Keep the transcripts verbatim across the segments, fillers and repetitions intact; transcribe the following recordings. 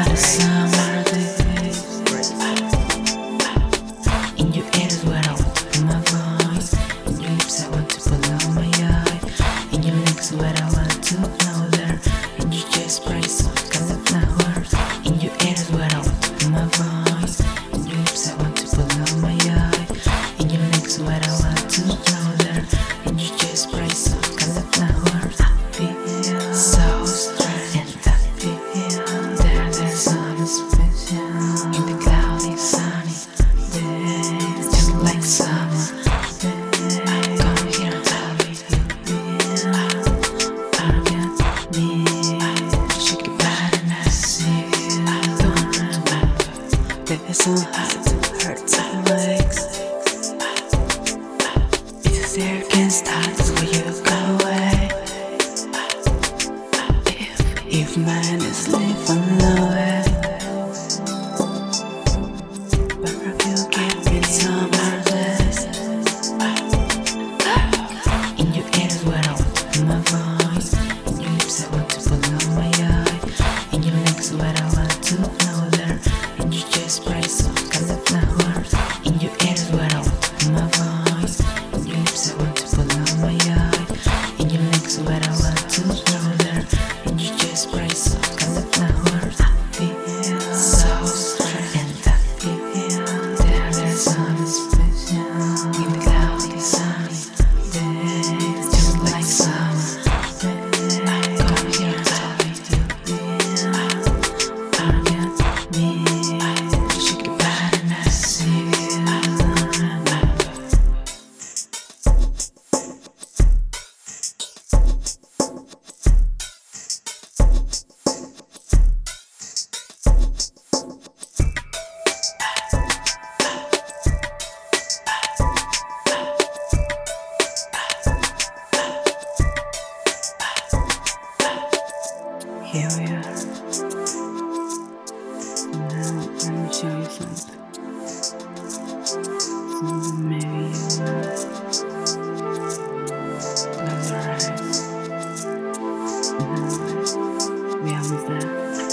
the summer days. In your ear is where I want to put my voice. In your lips I want to pull out my eye. In your legs where I want to know there. In your chest brace of colored flowers. In your ear is where I want to put my voice. In your lips I want to pull out my eye. In your legs where I want to know there. In your chest brace of colored flowers. I feel so strange and I feel there there's something special in the cloudy sunny days, just like summer. Come here and tell me you feel I got me. Shake your body and I see you. Don't remember that it's so hot to hurt my legs. If there can start, that's where you go away. If, if mine is living lower, but if you give me some of this. In your ear is where I want to put my voice. In your lips I want to pull out my eye. In your legs where I want to know there. In your chest brace of colored flowers. In your ear is where I want to put my voice. In your lips I want to pull out my eye. In your legs where I want to know there. In your chest brace of colored flowers. I feel so strange and I feel there there's something special in the cloudy sunny days, just like summer. Come here and tell me you feel I got me. Shake your body and I see you. Remember. Here we are. Now let me show you something. Something maybe you know. Close your eyes. Now, we almost there.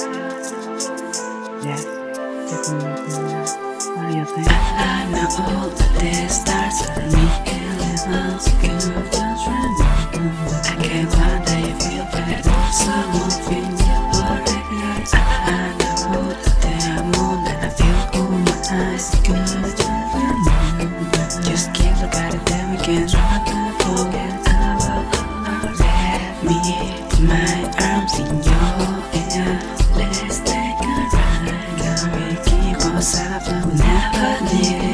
Yes, definitely. What do you think? I know that this starts to make it little secure. Just remember, I can't one day feel better. Someone feel your body. I know that there are more than I feel. Oh, my eyes good. Just remember, just keep looking at it, then we can try to forget about. Let me put my arms in your ear. Let's take a ride. Can we keep ourselves? We never need it.